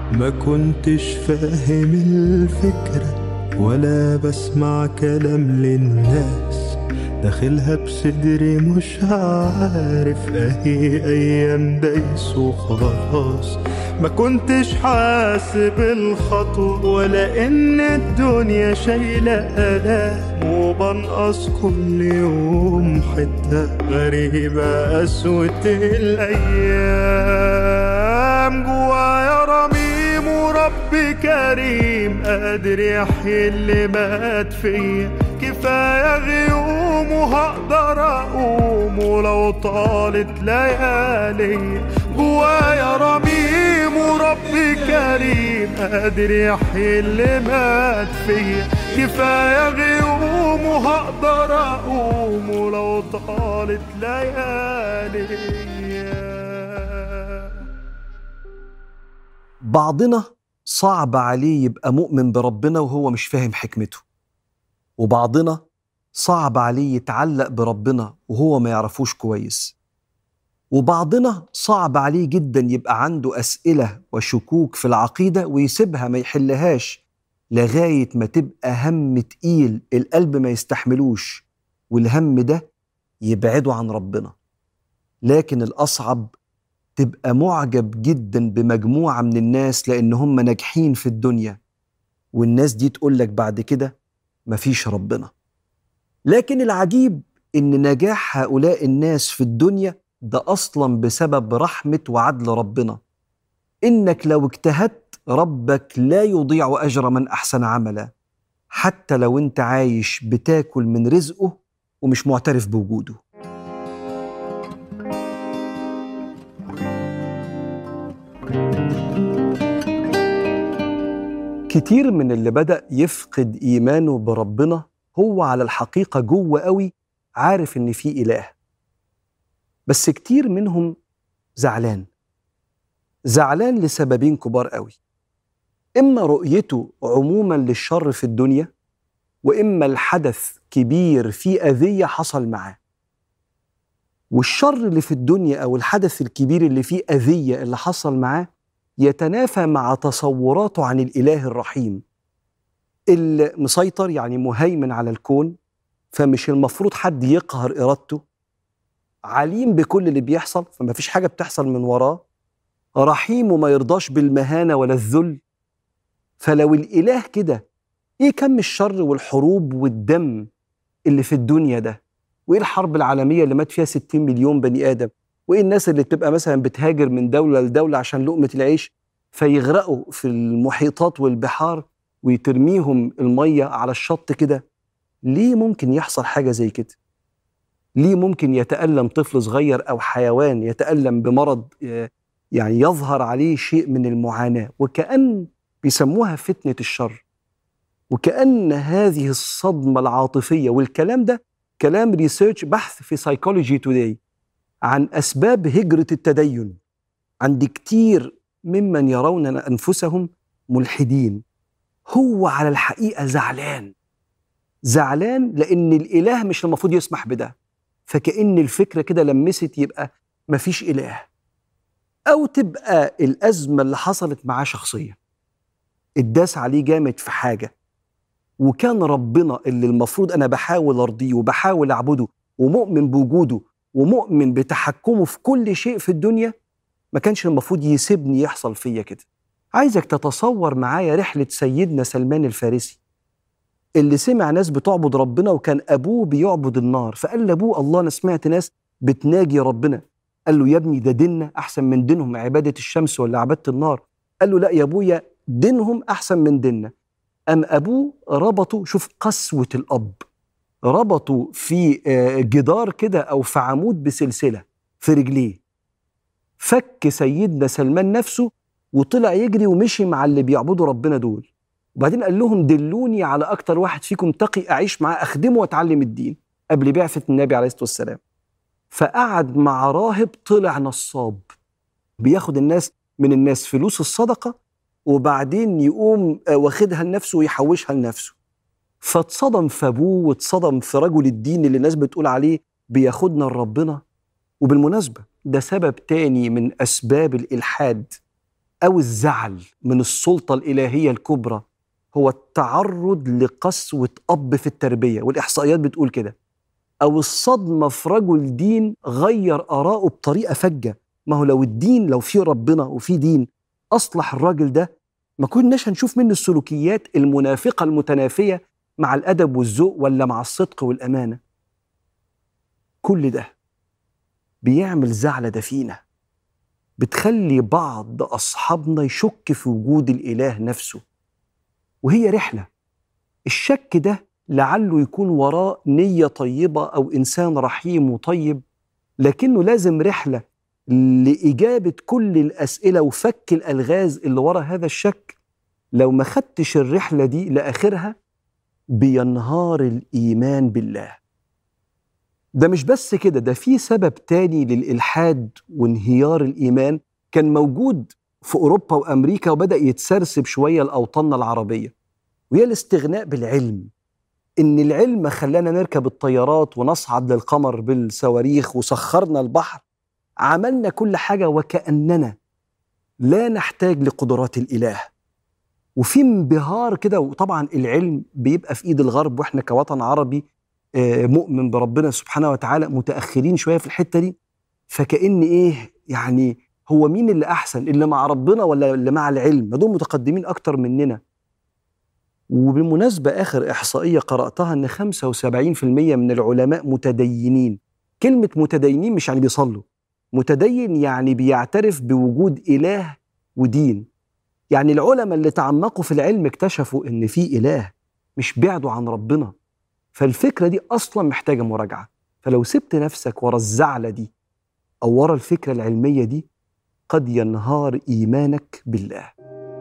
ما كنتش فاهم الفكرة ولا بسمع كلام للناس، داخلها بصدري مش عارف اهي ايام دايس وخلاص. ما كنتش حاسب الخطوة ولا ان الدنيا شايلة آلام، وبنقص كل يوم حتة غريبة قسوة الايام. جوايا رميم ورب كريم قادر يحيي اللي مات فيا، كفاية غيوم وهقدر اقوم ولو طالت ليالي. جوايا رميم ورب كريم قادر يحيي اللي مات فيا، كفاية غيوم وهقدر اقوم ولو طالت ليالي. بعضنا صعب عليه يبقى مؤمن بربنا وهو مش فاهم حكمته، وبعضنا صعب عليه يتعلق بربنا وهو ما يعرفوش كويس، وبعضنا صعب عليه جدا يبقى عنده أسئلة وشكوك في العقيدة ويسيبها ما يحلهاش لغاية ما تبقى هم تقيل القلب ما يستحملوش، والهم ده يبعده عن ربنا. لكن الأصعب تبقى معجب جدا بمجموعة من الناس لأن هم ناجحين في الدنيا، والناس دي تقولك بعد كده مفيش ربنا. لكن العجيب إن نجاح هؤلاء الناس في الدنيا ده أصلا بسبب رحمة وعدل ربنا. إنك لو اجتهدت ربك لا يضيع أجر من أحسن عملا، حتى لو أنت عايش بتاكل من رزقه ومش معترف بوجوده. كتير من اللي بدأ يفقد إيمانه بربنا هو على الحقيقة جوه قوي عارف إن في إله، بس كتير منهم زعلان لسببين كبار قوي. إما رؤيته عموما للشر في الدنيا، وإما الحدث كبير فيه أذية حصل معاه. والشر اللي في الدنيا أو الحدث الكبير اللي فيه أذية اللي حصل معاه يتنافى مع تصوراته عن الإله الرحيم اللي مسيطر، يعني مهيمن على الكون، فمش المفروض حد يقهر إرادته، عليم بكل اللي بيحصل فما فيش حاجة بتحصل من وراه، رحيم وما يرضاش بالمهانة ولا الذل. فلو الإله كده، إيه كم الشر والحروب والدم اللي في الدنيا ده؟ وإيه الحرب العالمية اللي مات فيها 60 مليون بني آدم؟ وإيه الناس اللي بتبقى مثلا بتهاجر من دولة لدولة عشان لقمة العيش فيغرقوا في المحيطات والبحار ويترميهم المية على الشط كده؟ ليه ممكن يحصل حاجة زي كده؟ ليه ممكن يتألم طفل صغير أو حيوان يتألم بمرض يعني يظهر عليه شيء من المعاناة، وكأن بيسموها فتنة الشر، وكأن هذه الصدمة العاطفية. والكلام ده كلام ريسيرش، بحث في سايكولوجي توداي عن أسباب هجرة التدين عند كتير ممن يرون أنفسهم ملحدين. هو على الحقيقة زعلان لأن الإله مش المفروض يسمح بده، فكأن الفكرة كده لمست يبقى مفيش إله. أو تبقى الأزمة اللي حصلت معاه شخصية، اتداس عليه جامد في حاجة، وكان ربنا اللي المفروض أنا بحاول أرضيه وبحاول أعبده ومؤمن بوجوده ومؤمن بتحكمه في كل شيء في الدنيا، ما كانش المفروض يسيبني يحصل فيا كده. عايزك تتصور معايا رحلة سيدنا سلمان الفارسي اللي سمع ناس بتعبد ربنا وكان أبوه بيعبد النار، فقال لأبوه الله أنا سمعت ناس بتناجي ربنا. قال له يا ابني ده ديننا أحسن من دينهم، عبادة الشمس ولا عبادة النار؟ قال له لا يا أبويا دينهم أحسن من ديننا. أم أبوه ربطوا، شوف قسوة الأب، ربطوا في جدار كده أو في عمود بسلسلة في رجليه. فك سيدنا سلمان نفسه وطلع يجري ومشي مع اللي بيعبدوا ربنا دول، وبعدين قال لهم دلوني على أكتر واحد فيكم تقي أعيش معاه أخدمه وأتعلم الدين، قبل بعثة النبي عليه الصلاة والسلام. فقعد مع راهب طلع نصاب بياخد الناس من الناس فلوس الصدقة وبعدين يقوم واخدها لنفسه ويحوشها لنفسه. فاتصدم في أبوه واتصدم في رجل الدين اللي الناس بتقول عليه بياخدنا لربنا. وبالمناسبة ده سبب تاني من أسباب الإلحاد، أو الزعل من السلطة الإلهية الكبرى هو التعرض لقسوة أب في التربية، والإحصائيات بتقول كده، أو الصدمة في رجل دين غير آراءه بطريقة فجة. ما هو لو الدين، لو في ربنا وفي دين أصلح الراجل ده، ما كناش هنشوف منه السلوكيات المنافقة المتنافية مع الأدب والذوق ولا مع الصدق والأمانة. كل ده بيعمل زعلة دفينة بتخلي بعض أصحابنا يشك في وجود الإله نفسه، وهي رحلة. الشك ده لعله يكون وراه نية طيبة أو إنسان رحيم وطيب، لكنه لازم رحلة لإجابة كل الأسئلة وفك الألغاز اللي ورا هذا الشك. لو ما خدتش الرحلة دي لآخرها بينهار الإيمان بالله. ده مش بس كده، ده في سبب تاني للإلحاد وانهيار الإيمان كان موجود في أوروبا وأمريكا وبدأ يتسرسب شوية لأوطاننا العربية، وهي الاستغناء بالعلم. إن العلم خلانا نركب الطيارات ونصعد للقمر بالصواريخ وسخرنا البحر، عملنا كل حاجة وكأننا لا نحتاج لقدرات الإله. وفي انبهار كده، وطبعا العلم بيبقى في إيد الغرب، وإحنا كوطن عربي مؤمن بربنا سبحانه وتعالى متأخرين شوية في الحتة دي. فكأن إيه يعني، هو مين اللي أحسن، اللي مع ربنا ولا اللي مع العلم؟ ما دول متقدمين أكتر مننا. وبالمناسبة آخر إحصائية قرأتها إن 75% من العلماء متدينين. كلمة متدينين مش يعني بيصلوا، متدين يعني بيعترف بوجود إله ودين. يعني العلماء اللي تعمقوا في العلم اكتشفوا إن في إله، مش بعدوا عن ربنا. فالفكرة دي أصلا محتاجة مراجعة. فلو سبت نفسك ورا الزعلة دي أو ورا الفكرة العلمية دي قد ينهار إيمانك بالله.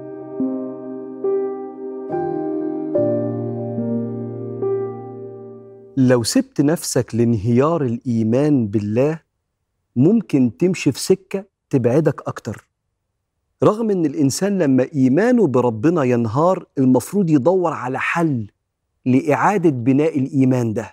لو سبت نفسك لانهيار الإيمان بالله ممكن تمشي في سكة تبعدك أكتر. رغم إن الإنسان لما إيمانه بربنا ينهار المفروض يدور على حل لإعادة بناء الإيمان ده.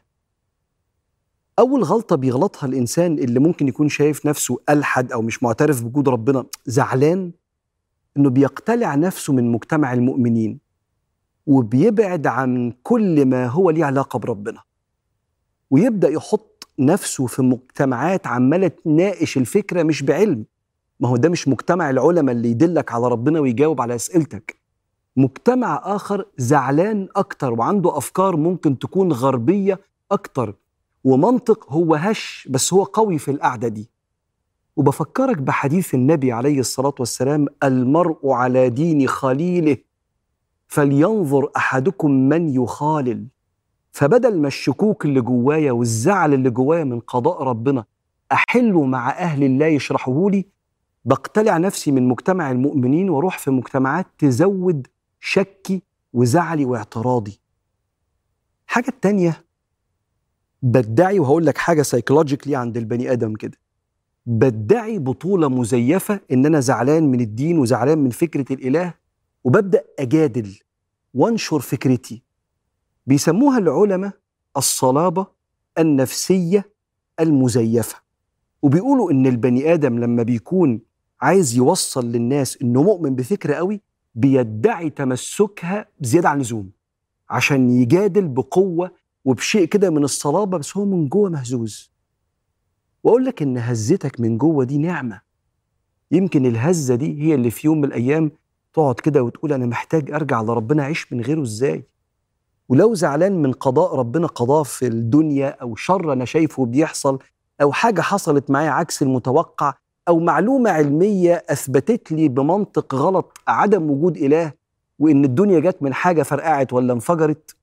أول غلطة بيغلطها الإنسان اللي ممكن يكون شايف نفسه ألحد أو مش معترف بوجود ربنا، زعلان، إنه بيقتلع نفسه من مجتمع المؤمنين وبيبعد عن كل ما هو ليه علاقة بربنا، ويبدأ يحط نفسه في مجتمعات عمالة تناقش الفكرة مش بعلم. ما هو ده مش مجتمع العلماء اللي يدلك على ربنا ويجاوب على أسئلتك. مجتمع آخر زعلان أكتر وعنده أفكار ممكن تكون غربية أكتر، ومنطق هو هش بس هو قوي في القعدة دي. وبفكرك بحديث النبي عليه الصلاة والسلام: المرء على دين خليله فلينظر أحدكم من يخالل. فبدل ما الشكوك اللي جوايا والزعل اللي جوايا من قضاء ربنا أحله مع أهل الله يشرحوه لي، بقتلع نفسي من مجتمع المؤمنين واروح في مجتمعات تزود شكي وزعلي واعتراضي. حاجة التانية بدعي، وهقول لك حاجة سايكولوجيكلي عند البني آدم كده، بدعي بطولة مزيفة إن أنا زعلان من الدين وزعلان من فكرة الإله، وببدأ أجادل وانشر فكرتي. بيسموها العلماء الصلابة النفسية المزيفة. وبيقولوا إن البني آدم لما بيكون عايز يوصل للناس إنه مؤمن بفكرة قوي بيدعي تمسكها زيادة عن اللزوم عشان يجادل بقوة وبشيء كده من الصلابة، بس هو من جوه مهزوز. وأقول لك إن هزتك من جوه دي نعمة. يمكن الهزة دي هي اللي في يوم من الأيام تقعد كده وتقول أنا محتاج أرجع لربنا، أعيش من غيره إزاي؟ ولو زعلان من قضاء ربنا قضاه في الدنيا، أو شر أنا شايفه بيحصل، أو حاجة حصلت معايا عكس المتوقع، أو معلومة علمية أثبتت لي بمنطق غلط عدم وجود إله وإن الدنيا جت من حاجة فرقعت ولا انفجرت،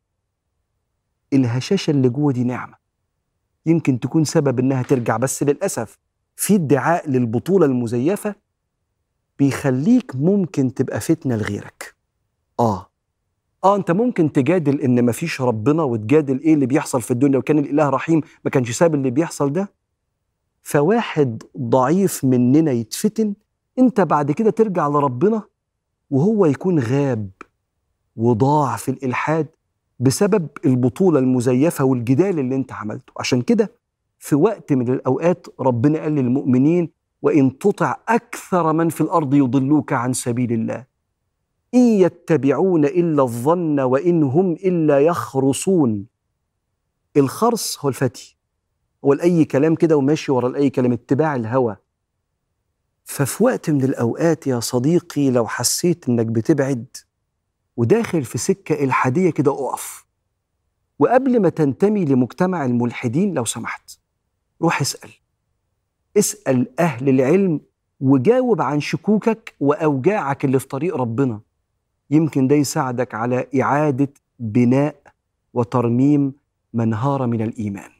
الهشاشة اللي جوه دي نعمة يمكن تكون سبب إنها ترجع. بس للأسف في ادعاء للبطولة المزيفة بيخليك ممكن تبقى فتنة لغيرك. أنت ممكن تجادل إن مفيش ربنا، وتجادل إيه اللي بيحصل في الدنيا، وكان الإله رحيم ما كانش ساب اللي بيحصل ده. فواحد ضعيف مننا يتفتن، أنت بعد كده ترجع لربنا وهو يكون غاب وضاع في الإلحاد بسبب البطولة المزيفة والجدال اللي أنت عملته. عشان كده في وقت من الأوقات ربنا قال للمؤمنين: وإن تطع أكثر من في الأرض يضلوك عن سبيل الله إن يتبعون إلا الظن وإن هم إلا يخرصون. الخرص هو الفتي، هو لأي كلام كده وماشي ورا أي كلام، اتباع الهوى. ففي وقت من الأوقات يا صديقي لو حسيت إنك بتبعد وداخل في سكة إلحادية كده أقف، وقبل ما تنتمي لمجتمع الملحدين لو سمحت روح اسأل أهل العلم وجاوب عن شكوكك وأوجاعك اللي في طريق ربنا. يمكن ده يساعدك على إعادة بناء وترميم ما انهار من الإيمان.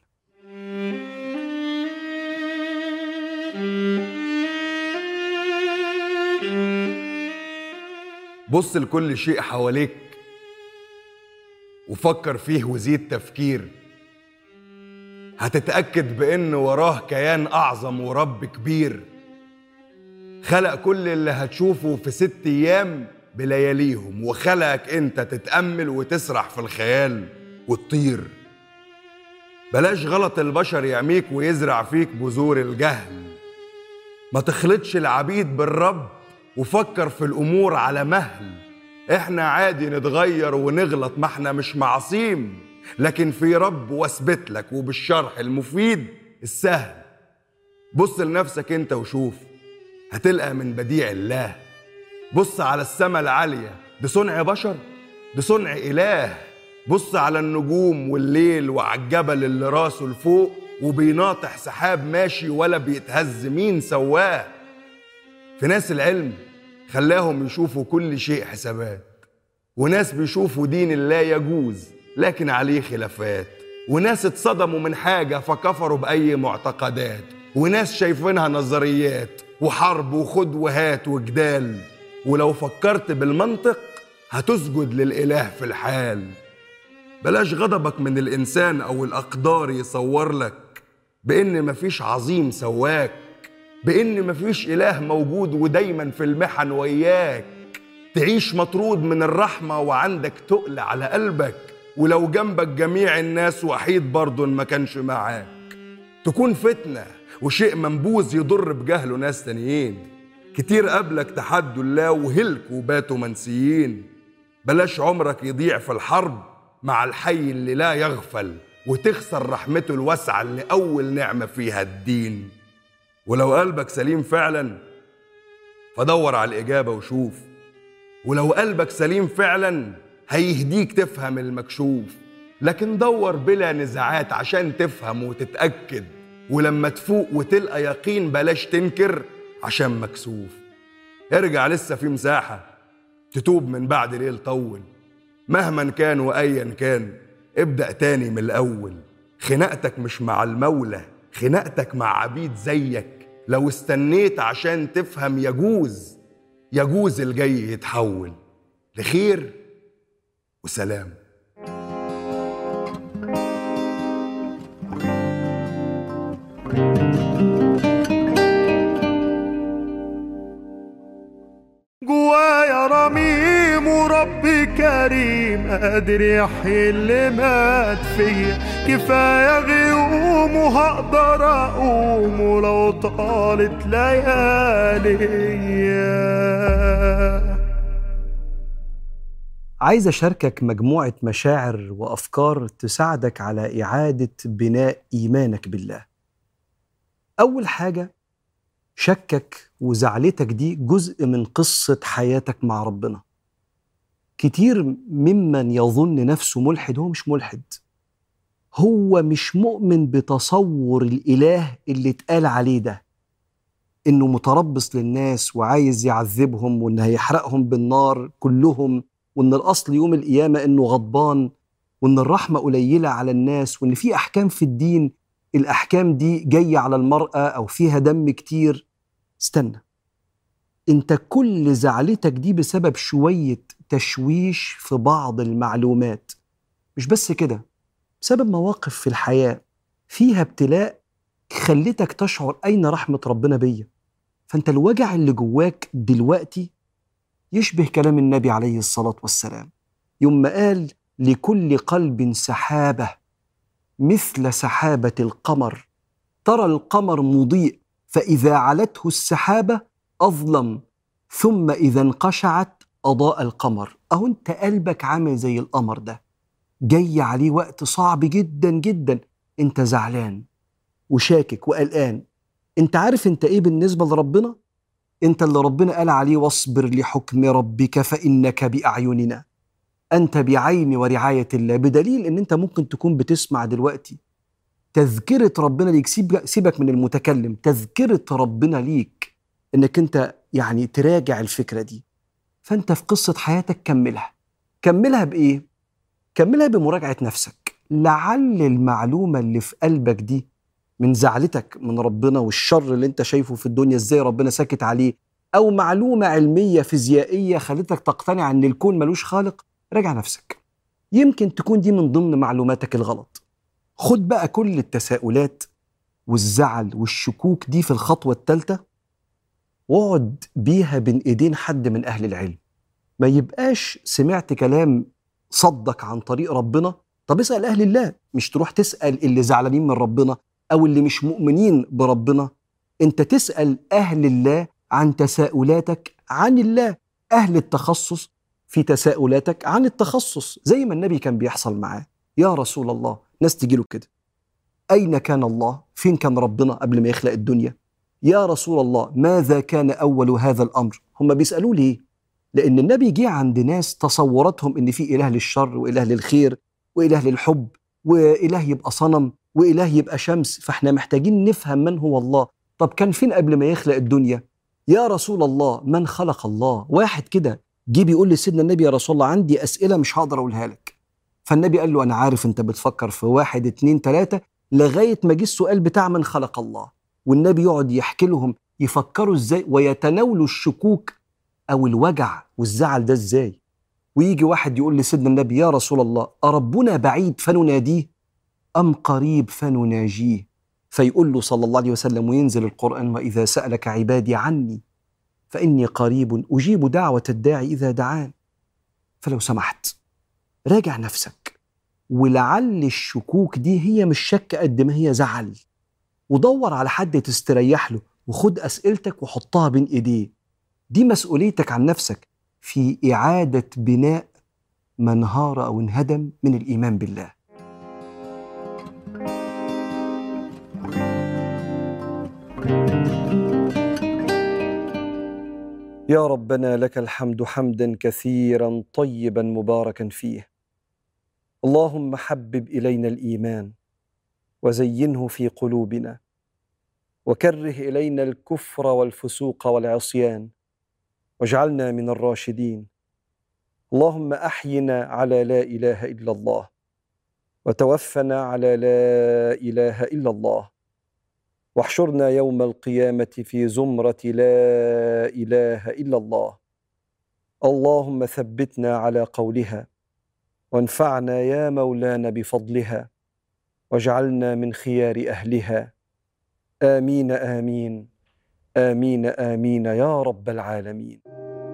بص لكل شيء حواليك وفكر فيه وزيد تفكير، هتتأكد بأن وراه كيان أعظم ورب كبير خلق كل اللي هتشوفه في 6 أيام بلياليهم، وخلقك أنت تتأمل وتسرح في الخيال وتطير. بلاش غلط البشر يعميك ويزرع فيك بذور الجهل. ما تخلطش العبيد بالرب وفكر في الأمور على مهل. احنا عادي نتغير ونغلط، ما احنا مش معصيم، لكن في رب واثبت لك وبالشرح المفيد السهل. بص لنفسك انت وشوف، هتلقى من بديع الله. بص على السماء العالية، دي صنع بشر؟ دي صنع إله. بص على النجوم والليل وعلى الجبل اللي راسه لفوق وبيناطح سحاب ماشي ولا بيتهز، مين سواه؟ في ناس العلم خلاهم يشوفوا كل شيء حسابات، وناس بيشوفوا دين الله يجوز لكن عليه خلافات، وناس اتصدموا من حاجة فكفروا بأي معتقدات، وناس شايفينها نظريات وحرب وخد وهات وجدال. ولو فكرت بالمنطق هتسجد للإله في الحال. بلاش غضبك من الإنسان أو الأقدار يصور لك بإن مفيش عظيم سواك، بإن مفيش إله موجود ودايما في المحن وياك. تعيش مطرود من الرحمة وعندك تقل على قلبك، ولو جنبك جميع الناس وحيد برضو ما كانش معاك. تكون فتنة وشيء منبوذ يضر بجهله ناس تانيين، كتير قبلك تحدوا الله وهلكوا وباتوا منسيين. بلاش عمرك يضيع في الحرب مع الحي اللي لا يغفل، وتخسر رحمته الواسعة اللي أول نعمة فيها الدين. ولو قلبك سليم فعلا فدور على الإجابة وشوف، ولو قلبك سليم فعلا هيهديك تفهم المكشوف. لكن دور بلا نزاعات عشان تفهم وتتأكد، ولما تفوق وتلقى يقين بلاش تنكر عشان مكسوف. ارجع لسه في مساحة تتوب من بعد ليل طول، مهما كان وأيا كان ابدأ تاني من الأول. خناقتك مش مع المولى، خناقتك مع عبيد زيك. لو استنيت عشان تفهم يجوز الجاي يتحول لخير وسلام. جوايا رميم وربي كريم قادر يحيي اللي مات فيا. كفاية غيوم وهقدر أقوم ولو طالت لياليا. عايز أشاركك مجموعة مشاعر وأفكار تساعدك على إعادة بناء إيمانك بالله. أول حاجة، شكك وزعلتك دي جزء من قصة حياتك مع ربنا. كتير ممن يظن نفسه ملحد هو مش ملحد، هو مش مؤمن بتصور الإله اللي اتقال عليه ده، إنه متربص للناس وعايز يعذبهم وإنه هيحرقهم بالنار كلهم، وإن الأصل يوم القيامة إنه غضبان، وإن الرحمة قليلة على الناس، وإن في أحكام في الدين الأحكام دي جاية على المرأة أو فيها دم كتير. استنى، انت كل زعلتك دي بسبب شوية تشويش في بعض المعلومات. مش بس كده، بسبب مواقف في الحياة فيها ابتلاء خلتك تشعر أين رحمة ربنا بيا. فانت الوجع اللي جواك دلوقتي يشبه كلام النبي عليه الصلاة والسلام يوم ما قال: لكل قلب سحابة مثل سحابة القمر، ترى القمر مضيء فإذا علته السحابة أظلم، ثم إذا انقشعت أضاء القمر. أهو أنت قلبك عامل زي القمر ده، جاي عليه وقت صعب جدا جدا، أنت زعلان وشاكك وقلقان. أنت عارف أنت إيه بالنسبة لربنا؟ أنت اللي ربنا قال عليه واصبر لحكم ربك فإنك بأعيننا، أنت بعين ورعاية الله. بدليل أن أنت ممكن تكون بتسمع دلوقتي تذكرة ربنا ليك، سيبك من المتكلم، تذكرة ربنا ليك أنك أنت يعني تراجع الفكرة دي. فأنت في قصة حياتك كملها بإيه؟ كملها بمراجعة نفسك. لعل المعلومة اللي في قلبك دي من زعلتك من ربنا والشر اللي انت شايفه في الدنيا ازاي ربنا ساكت عليه، أو معلومة علمية فيزيائية خلتك تقتنع أن الكون ملوش خالق. راجع نفسك، يمكن تكون دي من ضمن معلوماتك الغلط. خد بقى كل التساؤلات والزعل والشكوك دي في الخطوة الثالثة، واقعد بيها بين ايدين حد من أهل العلم. ما يبقاش سمعت كلام صدك عن طريق ربنا، طب اسأل أهل الله، مش تروح تسأل اللي زعلانين من ربنا أو اللي مش مؤمنين بربنا. انت تسأل أهل الله عن تساؤلاتك عن الله، أهل التخصص في تساؤلاتك عن التخصص، زي ما النبي كان بيحصل معاه. يا رسول الله، ناس تجيله كده، أين كان الله؟ فين كان ربنا قبل ما يخلق الدنيا؟ يا رسول الله، ماذا كان أول هذا الأمر؟ هم بيسألوا ليه؟ لأن النبي جه عند ناس تصوراتهم إن في إله للشر وإله للخير وإله للحب وإله يبقى صنم وإله يبقى شمس. فإحنا محتاجين نفهم من هو الله. طب كان فين قبل ما يخلق الدنيا؟ يا رسول الله، من خلق الله؟ واحد كده جه بيقول لسيدنا النبي: يا رسول الله، عندي أسئلة مش هقدر أقولها لك. فالنبي قال له: أنا عارف أنت بتفكر في 1 2 3، لغاية ما جه السؤال بتاع من خلق الله. والنبي يقعد يحكي لهم يفكروا إزاي ويتناولوا الشكوك أو الوجع والزعل ده إزاي. ويجي واحد يقول لسيدنا النبي: يا رسول الله، أربنا بعيد فنناديه أم قريب فنناجيه؟ فيقول له صلى الله عليه وسلم، وينزل القرآن: وإذا سألك عبادي عني فإني قريب أجيب دعوة الداعي إذا دعان. فلو سمحت راجع نفسك، ولعل الشكوك دي هي مش شك قد ما هي زعل، ودور على حد تستريح له، وخد أسئلتك وحطها بين إيديه. دي مسؤوليتك عن نفسك في إعادة بناء ما انهار أو انهدم من الإيمان بالله. يا ربنا لك الحمد حمدا كثيرا طيبا مباركا فيه. اللهم حبب إلينا الإيمان وزينه في قلوبنا، وكره إلينا الكفر والفسوق والعصيان، واجعلنا من الراشدين. اللهم أحينا على لا إله إلا الله، وتوفنا على لا إله إلا الله، واحشرنا يوم القيامة في زمرة لا إله إلا الله. اللهم ثبتنا على قولها، وانفعنا يا مولانا بفضلها، واجعلنا من خيار أهلها. آمين آمين آمين آمين يا رب العالمين.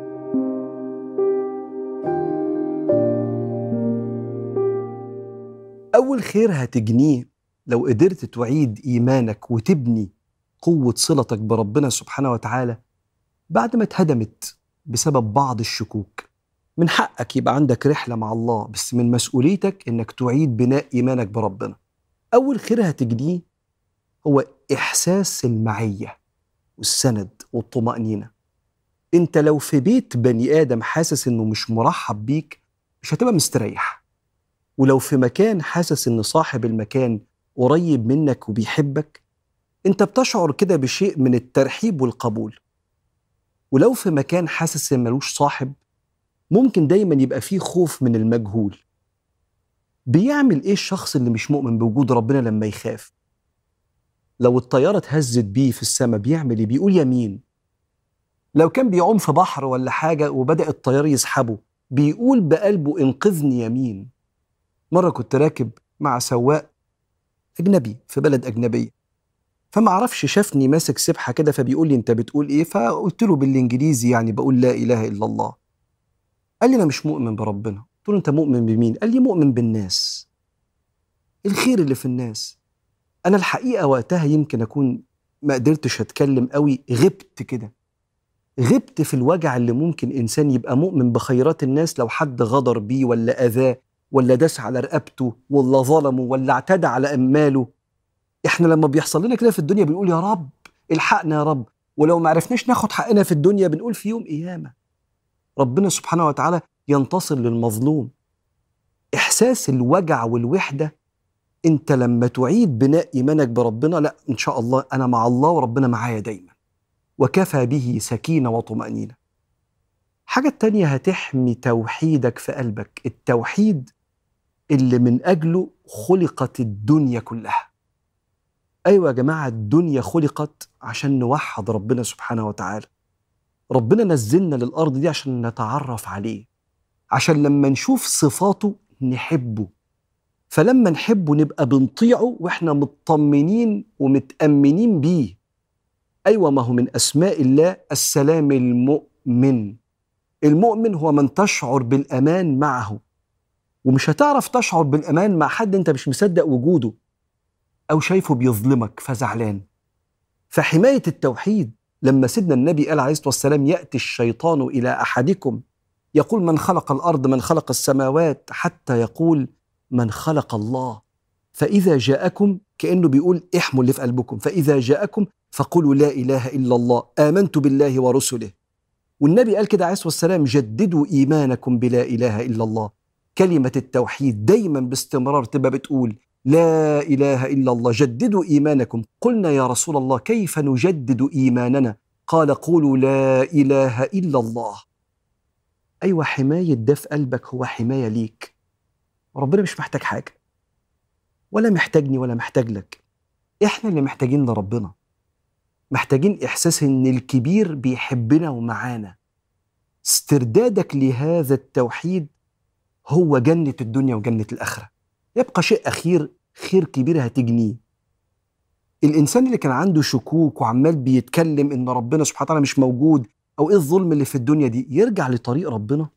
أول خير هتجنيه لو قدرت تعيد إيمانك وتبني قوة صلتك بربنا سبحانه وتعالى بعد ما اتهدمت بسبب بعض الشكوك. من حقك يبقى عندك رحلة مع الله، بس من مسؤوليتك إنك تعيد بناء إيمانك بربنا. أول خير هتجنيه هو إحساس المعية والسند والطمأنينة. أنت لو في بيت بني آدم حاسس إنه مش مرحب بيك، مش هتبقى مستريح. ولو في مكان حاسس إن صاحب المكان قريب منك وبيحبك، أنت بتشعر كده بشيء من الترحيب والقبول. ولو في مكان حاسس إن ملوش صاحب، ممكن دايما يبقى فيه خوف من المجهول. بيعمل إيه الشخص اللي مش مؤمن بوجود ربنا لما يخاف؟ لو الطيارة اتهزت بيه في السماء بيعمل إيه؟ بيقول يمين. لو كان بيعوم في بحر ولا حاجة وبدأ الطيار يسحبه، بيقول بقلبه انقذني يمين. مرة كنت راكب مع سواق أجنبي في بلد أجنبية، فما عرفش شافني ماسك سبحة كده، فبيقول لي أنت بتقول إيه؟ فقلت له بالإنجليزي يعني بقول لا إله إلا الله. قال لي أنا مش مؤمن بربنا. قلت له أنت مؤمن بمين؟ قال لي مؤمن بالناس، الخير اللي في الناس. أنا الحقيقة وقتها يمكن أكون ما قدرتش أتكلم قوي، غبت كده، غبت في الوجع اللي ممكن إنسان يبقى مؤمن بخيرات الناس لو حد غدر بيه ولا أذاه ولا داس على رقبته ولا ظلمه ولا اعتدى على أماله. إحنا لما بيحصل لنا كده في الدنيا بنقول يا رب الحقنا يا رب، ولو ما عرفناش ناخد حقنا في الدنيا بنقول في يوم قيامة ربنا سبحانه وتعالى ينتصر للمظلوم. إحساس الوجع والوحدة أنت لما تعيد بناء إيمانك بربنا، لا إن شاء الله أنا مع الله وربنا معايا دايما، وكفى به سكينة وطمأنينة. حاجة تانية هتحمي توحيدك في قلبك، التوحيد اللي من أجله خلقت الدنيا كلها. أيوة يا جماعة، الدنيا خلقت عشان نوحد ربنا سبحانه وتعالى. ربنا نزلنا للأرض دي عشان نتعرف عليه، عشان لما نشوف صفاته نحبه، فلما نحبه نبقى بنطيعه وإحنا مطمنين ومتأمنين بيه. أيوة، ما هو من أسماء الله السلام المؤمن. المؤمن هو من تشعر بالأمان معه، ومش هتعرف تشعر بالأمان مع حد أنت مش مصدق وجوده أو شايفه بيظلمك فزعلان. فحماية التوحيد، لما سيدنا النبي قال عليه الصلاة والسلام يأتي الشيطان إلى أحدكم يقول من خلق الأرض من خلق السماوات حتى يقول من خلق الله، فإذا جاءكم، كأنه بيقول احموا اللي في قلبكم، فإذا جاءكم فقولوا لا إله إلا الله آمنت بالله ورسله. والنبي قال كده عليه الصلاة والسلام جددوا إيمانكم بلا إله إلا الله. كلمة التوحيد دايما باستمرار تبقى بتقول لا إله إلا الله، جددوا إيمانكم. قلنا يا رسول الله كيف نجدد إيماننا؟ قال قولوا لا إله إلا الله. أيوة، حماية ده في قلبك هو حماية ليك. ربنا مش محتاج حاجة ولا محتاجني ولا محتاج لك، إحنا اللي محتاجين لربنا، محتاجين إحساس إن الكبير بيحبنا ومعانا. استردادك لهذا التوحيد هو جنة الدنيا وجنة الآخرة. يبقى شيء أخير، خير كبير هتجنيه. الإنسان اللي كان عنده شكوك وعمال بيتكلم إن ربنا سبحانه وتعالى مش موجود أو إيه الظلم اللي في الدنيا دي، يرجع لطريق ربنا،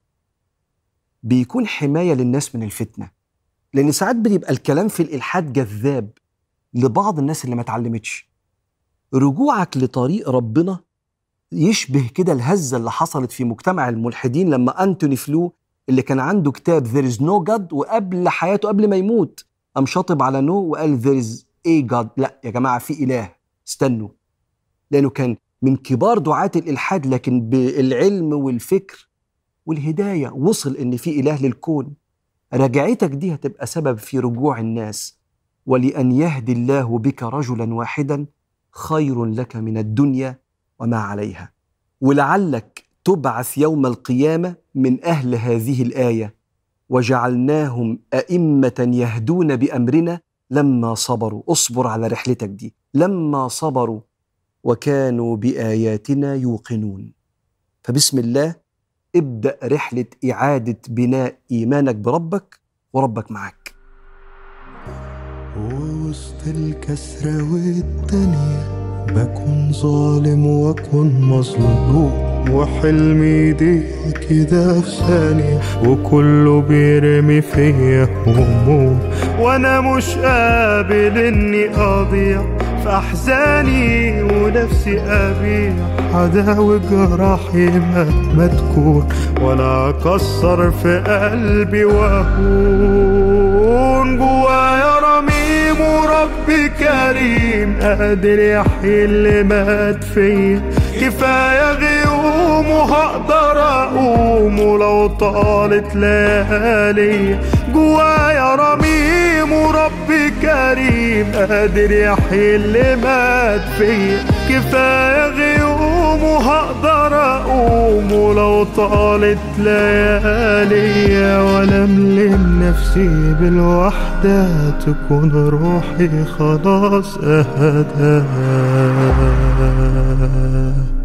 بيكون حماية للناس من الفتنة. لأن ساعات بيبقى الكلام في الإلحاد جذاب لبعض الناس اللي ما اتعلمتش. رجوعك لطريق ربنا يشبه كده الهزة اللي حصلت في مجتمع الملحدين لما أنتوني فلو اللي كان عنده كتاب There is no God، وقبل حياته قبل ما يموت قام شاطب على نو وقال There is a God. لا يا جماعة، في إله، استنوا. لأنه كان من كبار دعاة الإلحاد، لكن بالعلم والفكر والهداية وصل إن في إله للكون. رجعتك دي هتبقى سبب في رجوع الناس. ولأن يهدي الله بك رجلا واحدا خير لك من الدنيا وما عليها. ولعلك تبعث يوم القيامة من أهل هذه الآية وجعلناهم أئمة يهدون بأمرنا لما صبروا. أصبر على رحلتك دي، لما صبروا وكانوا بآياتنا يوقنون. فبسم الله ابدأ رحلة إعادة بناء إيمانك بربك، وربك معك. ووسط الكسرة والدنيا بكون ظالم واكون مظلوم، وحلمي دي كده في ثانية وكله بيرمي فيا هموم، وانا مش قابل اني اضيع في احزاني ونفسي ابيع عداوي جراحي مهما تكون، ولا اكسر في قلبي واهون. جوايا رميم وربي كريم قادر يحيي اللي مات فيا، كفايه غيوم وهقدر اقوم ولو طالت ليالي. جوايا رميم وربي كريم قادر يحيي اللي مات فيا، كفايه غيوم وهقدر اقوم ولو طالت ليالي. ولا املم نفسي بالوحده تكون روحي خلاص اهداها.